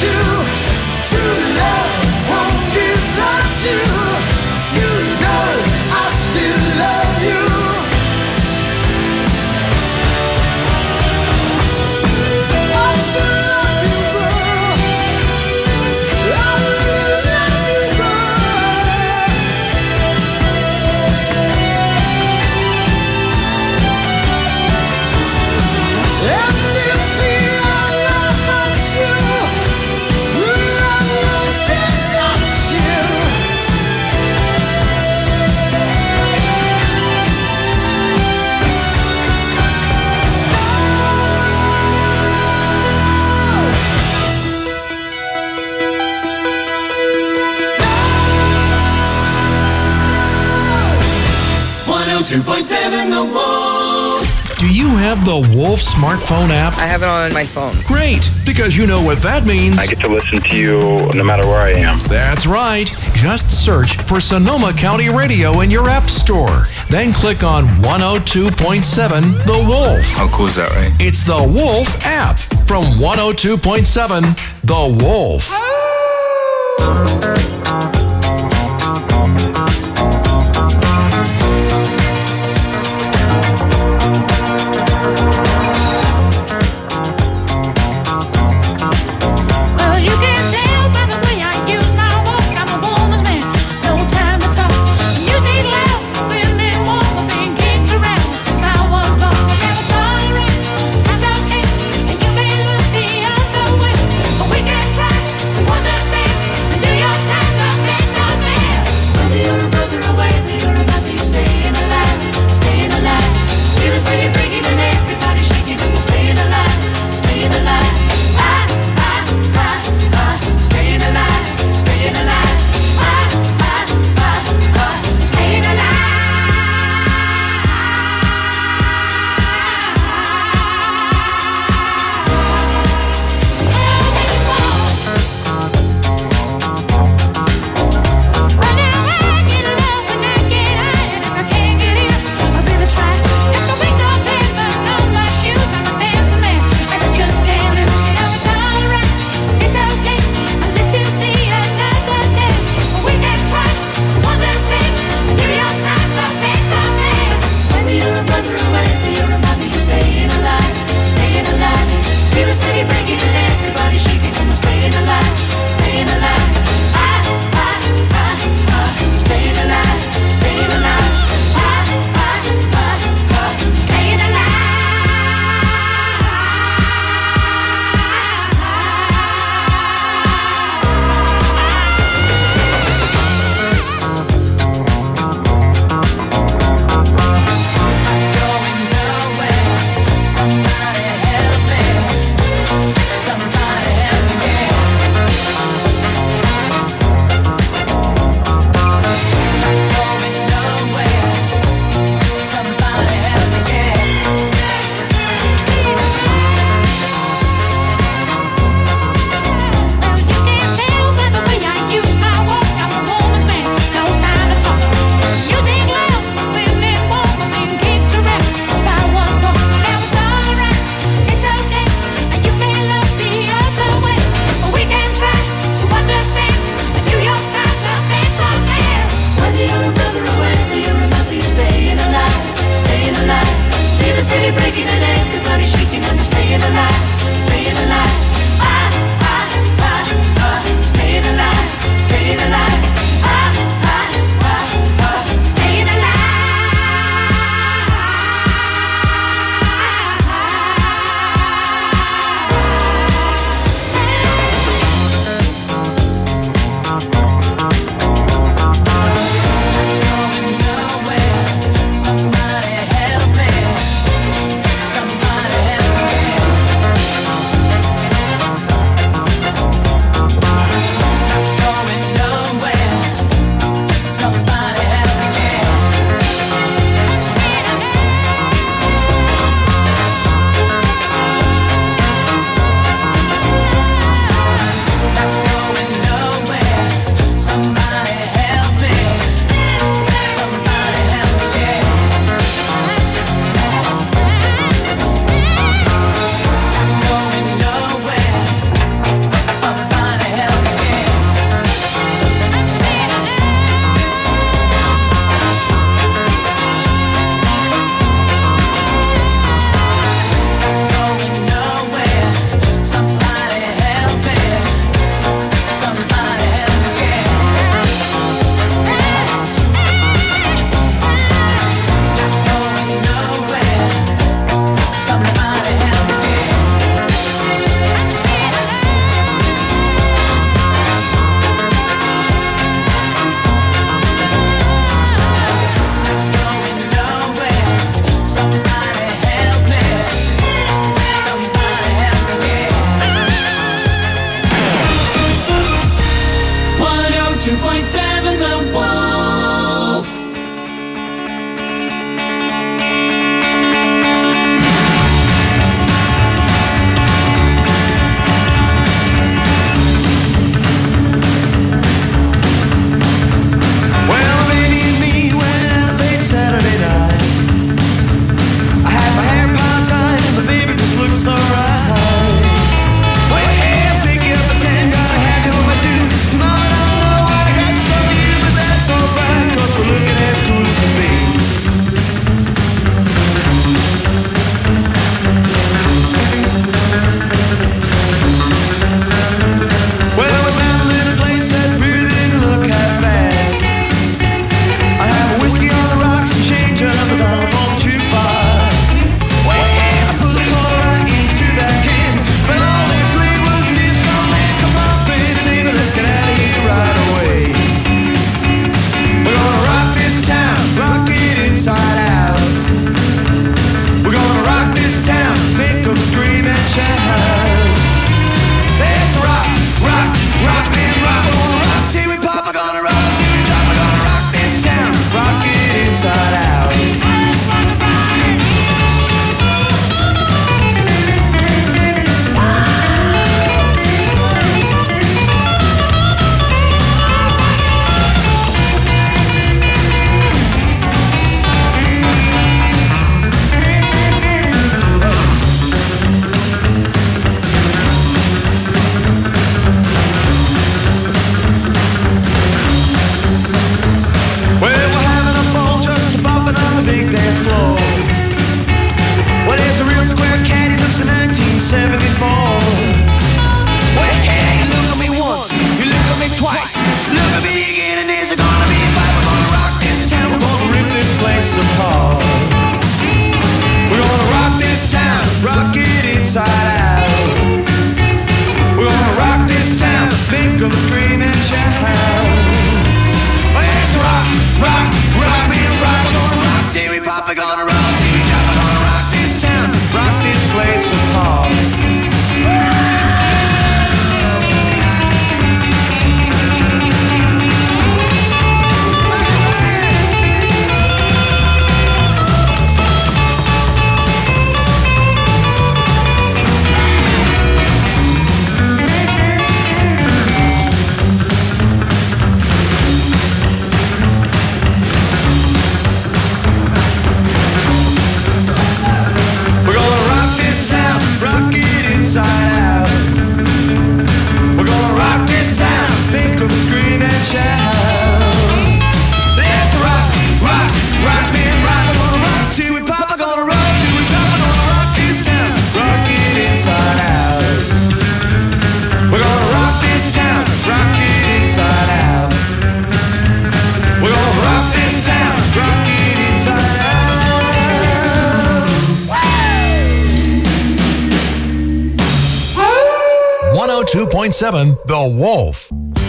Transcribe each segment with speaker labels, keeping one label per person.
Speaker 1: 102.7 The Wolf.
Speaker 2: Do you have the Wolf smartphone app?
Speaker 3: I have it on my phone.
Speaker 2: Great, because you know what that means.
Speaker 4: I get to listen to you no matter where I am.
Speaker 2: That's right. Just search for Sonoma County Radio in your app store. Then click on 102.7 The Wolf.
Speaker 5: How cool is that, right?
Speaker 2: It's the Wolf app from 102.7 The Wolf.
Speaker 1: We can try to understand and do your time.
Speaker 2: 102.7 The Wolf.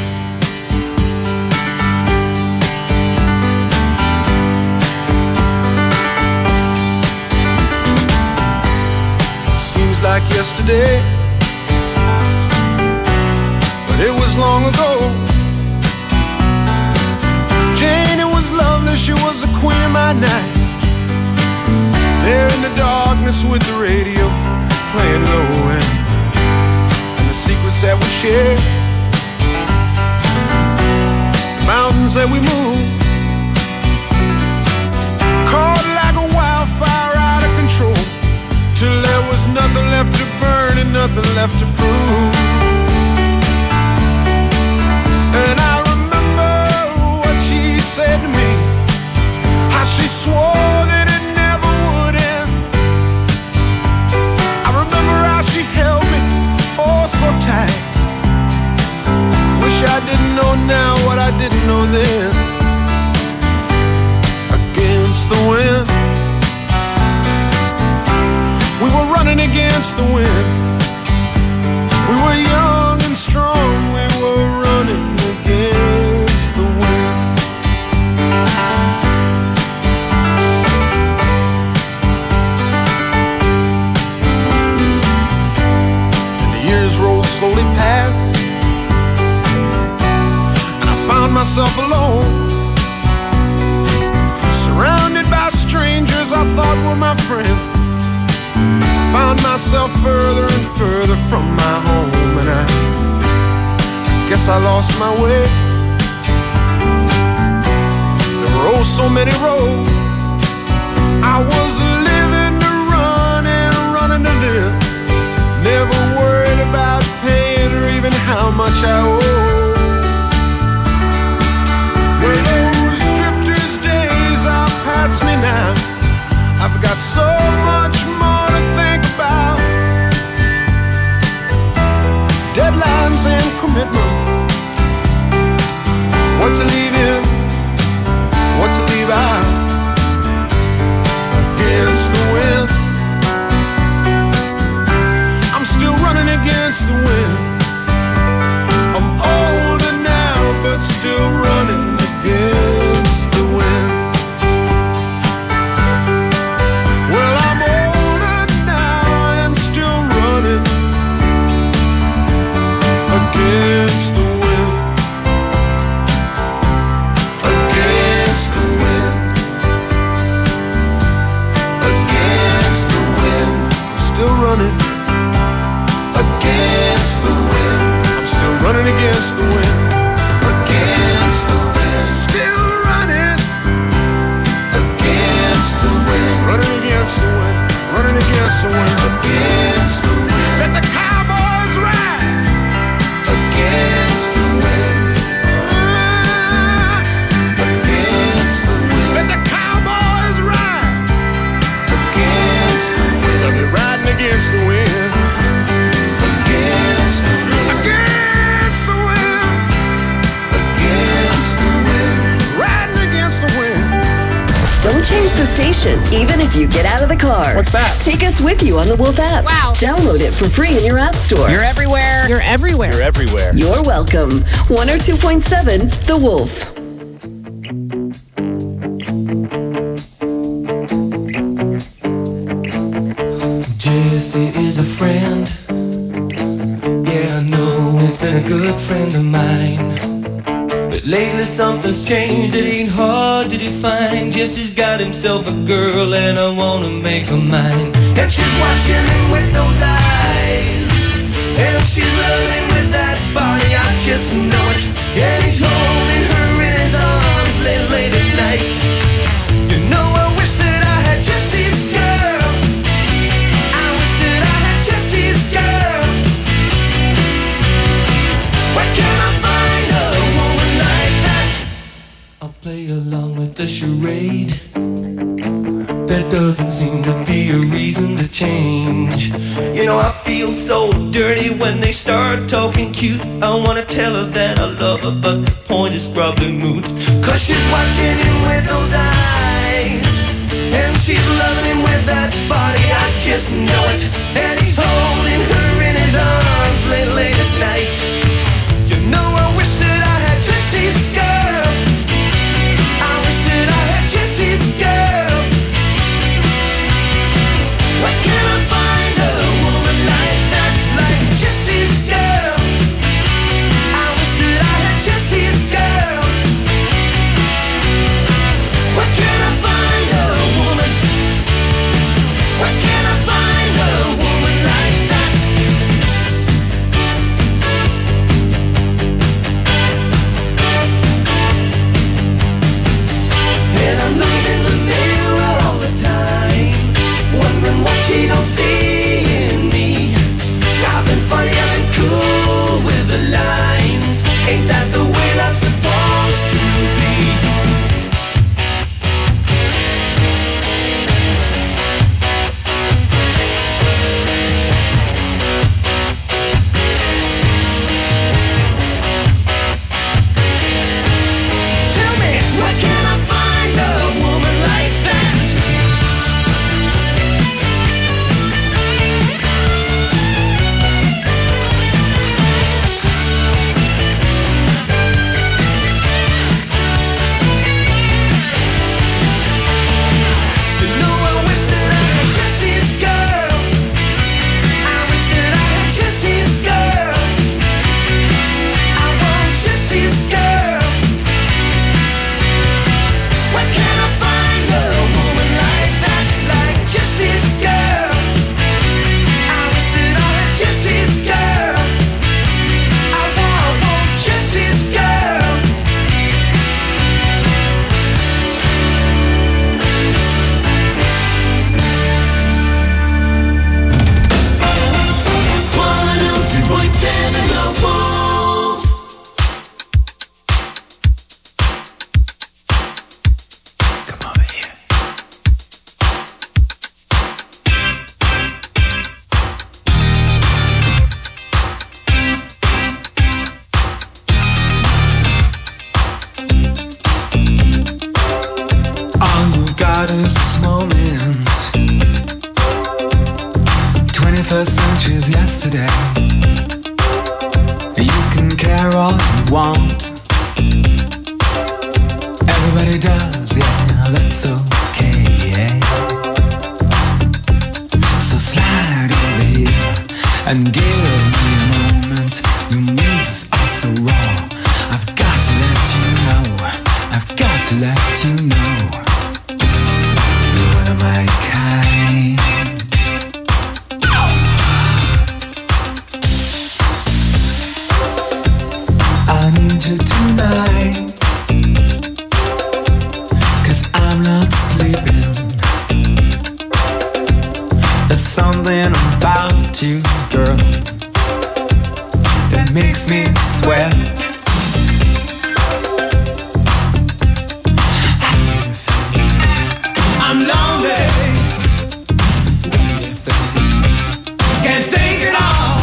Speaker 3: Seems like yesterday, but it was long ago. Jane, it was lovely, she was the queen of my night. There in the darkness with the radio playing low, and the secrets that we shared, the mountains that we moved, caught like a wildfire out of control, till there was nothing left to burn and nothing left to prove. And I remember what she said to me, how she swore that it never would end. I remember how she held me oh so tight. Wish I didn't know now what I didn't know then. Against the wind, we were running against the wind. We were young and strong, we were running against the wind. And the years rolled slowly past, and I found myself alone, surrounded by strangers I thought were my friends. Found myself further and further from my home, and I guess I lost my way. There were oh so many roads. I was living to run and running to live, never worried about paying or even how much I owe. Well, those drifters' days are past me now. I've got so much more to think about. Deadlines and commitments, what to leave in, what to leave out. Against the wind, I'm still running against the wind. I'm older now, but still running against the wind. Against the wind, against the wind, against the wind. I'm still running against the wind. I'm still running against the wind. Against the wind, still running against the wind. Running against the wind, running against the wind. Against the wind. Let the cowboys ride. Against the wind, against the wind. Let the cowboys ride. Against the wind. Let me riding against the wind. Against the wind. Against the wind. Against the wind. Riding against the wind.
Speaker 5: Don't change the station, even if you get out of the car.
Speaker 6: What's that?
Speaker 5: Take us with you on the Wolf app.
Speaker 7: Wow.
Speaker 5: Download it for free in your app store.
Speaker 7: You're everywhere. You're everywhere.
Speaker 6: You're everywhere.
Speaker 5: You're welcome. 102.7 The Wolf.
Speaker 8: Jesse is a friend. Yeah, I know he's been a good friend of mine. But lately something's changed, it ain't hard to define. Jesse's got himself a girl and I wanna make her mine. And she's watching him with those eyes, and she's loving with that body, I just know it. And he's holding her in his arms late at night. You know I wish that I had Jesse's girl. I wish that I had Jesse's girl. Where can I find a woman like that? I'll play along with the charade. There doesn't seem to be a reason to change. You know I feel so dirty when they start talking cute. I wanna tell her that I love her, but the point is probably moot. Cause she's watching him with those eyes, and she's loving him with that body, I just know it. And he's holding her in his Jesse's arms late at night. You know I wish that I had Jesse's girl. I wish that I had Jesse's girl. Where can I find a woman like that, like Jesse's girl? I wish that I had Jesse's girl. Where can I find a woman? Where can I find a woman like that? And I'm looking in the mirror all the time, wondering what she don't see in me. I've been funny, I've been cool with the lines. Ain't that the way love's supposed to be? Tell me, where can I find a woman like that? You know I wish that I had Jesse's girl. I wish that I had Jesse's girl. I want Jesse's girl. Where can I find a woman like that, like Jesse's girl? I wish that I had Jesse's girl. I want Jesse's girl. One oh 2.7 The Wolf. Come over here. All you've got is this moment. 21st century's yesterday. You can care all you want. Everybody does, yeah, that's okay, yeah. So slide over here and give me a moment. Your moves are so raw. I've got to let you know. I've got to let you know. You're one of my kind. I need you tonight, 'cause I'm not sleeping. There's something about you, girl, that makes me sweat. I'm lonely. What do you think? Can't think at all.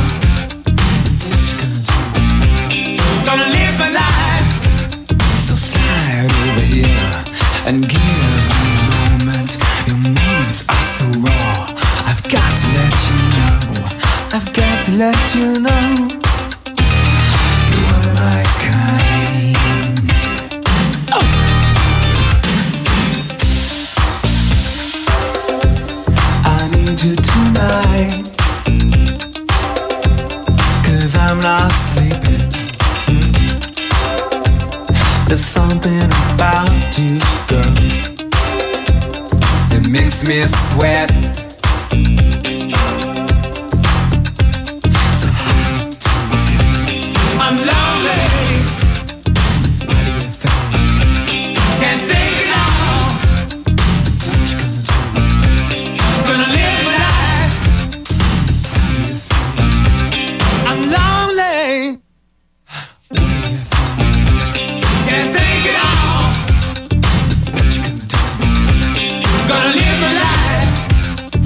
Speaker 8: Gonna live my life. So slide over here and give me a moment. Your moves are so raw. I've got to let you know. I've got to let you know. You're one of my kind. Oh. I need you tonight, 'cause I'm not sleeping. There's something about you, girl, that makes me sweat. So how do you feel? I'm lonely. What do you think? Can't think at all. What you gonna do? Gonna live my life. How do you feel? I'm lonely. What do you think? Can't think at all. What you gonna do? Gonna live my life.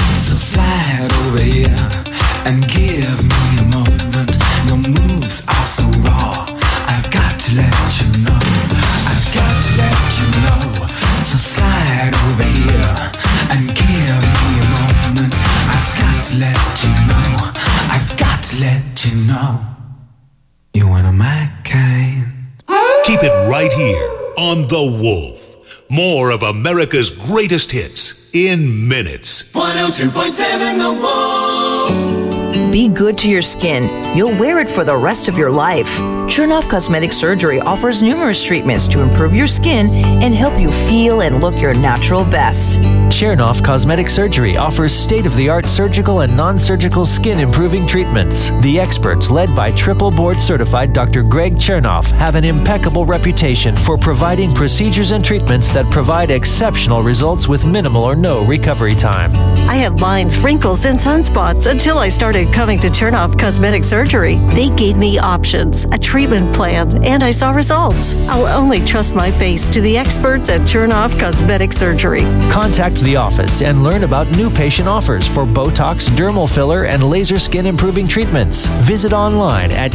Speaker 6: Keep it right here on The Wolf. More of America's greatest hits in minutes.
Speaker 1: 102.7 The Wolf.
Speaker 7: Be good to your skin. You'll wear it for the rest of your life. Chernoff Cosmetic Surgery offers numerous treatments to improve your skin and help you feel and look your natural best.
Speaker 9: Chernoff Cosmetic Surgery offers state-of-the-art surgical and non-surgical skin improving treatments. The experts, led by triple board certified Dr. Greg Chernoff, have an impeccable reputation for providing procedures and treatments that provide exceptional results with minimal or no recovery time.
Speaker 10: I had lines, wrinkles, and sunspots until I started coming to Chernoff Cosmetic Surgery. They gave me options, a treatment plan, and I saw results. I'll only trust my face to the experts at Chernoff Cosmetic Surgery.
Speaker 9: Contact the office and learn about new patient offers for Botox, dermal filler, and laser skin improving treatments. Visit online at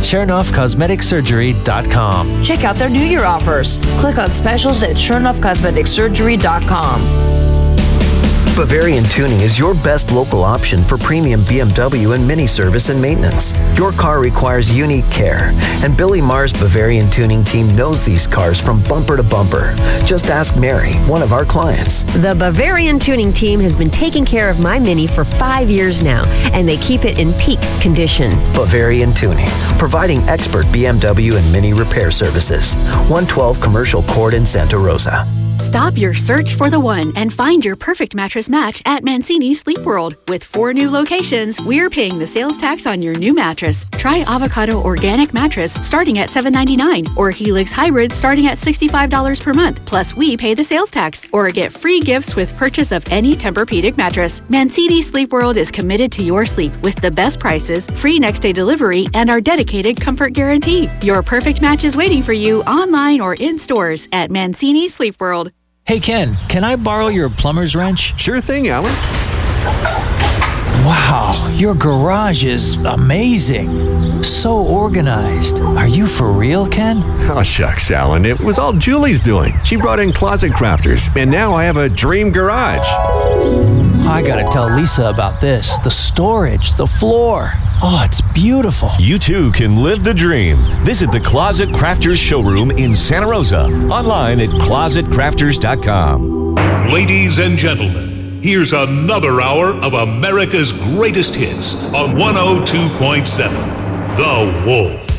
Speaker 9: ChernoffCosmeticSurgery.com.
Speaker 7: Check out their New Year offers. Click on specials at ChernoffCosmeticSurgery.com.
Speaker 11: Bavarian Tuning is your best local option for premium BMW and Mini service and maintenance. Your car requires unique care, and Billy Marr's Bavarian Tuning team knows these cars from bumper to bumper. Just ask Mary, one of our clients.
Speaker 12: The Bavarian Tuning team has been taking care of my Mini for 5 years now, and they keep it in peak condition.
Speaker 11: Bavarian Tuning, providing expert BMW and Mini repair services. 112 Commercial Court in Santa Rosa.
Speaker 13: Stop your search for the one and find your perfect mattress match at Mancini Sleep World. With 4 new locations, we're paying the sales tax on your new mattress. Try Avocado Organic Mattress starting at $7.99 or Helix Hybrid starting at $65 per month. Plus, we pay the sales tax or get free gifts with purchase of any Tempur-Pedic mattress. Mancini Sleep World is committed to your sleep with the best prices, free next-day delivery, and our dedicated comfort guarantee. Your perfect match is waiting for you online or in stores at Mancini Sleep World.
Speaker 9: Hey Ken, can I borrow your plumber's wrench?
Speaker 14: Sure thing, Alan.
Speaker 9: Wow, your garage is amazing. So organized. Are you for real, Ken?
Speaker 14: Oh, shucks, Alan. It was all Julie's doing. She brought in Closet Crafters, and now I have a dream garage.
Speaker 9: I gotta tell Lisa about this. The storage, the floor. Oh, it's beautiful.
Speaker 15: You too can live the dream. Visit the Closet Crafters showroom in Santa Rosa. Online at closetcrafters.com.
Speaker 6: Ladies and gentlemen, here's another hour of America's greatest hits on 102.7 The Wolf.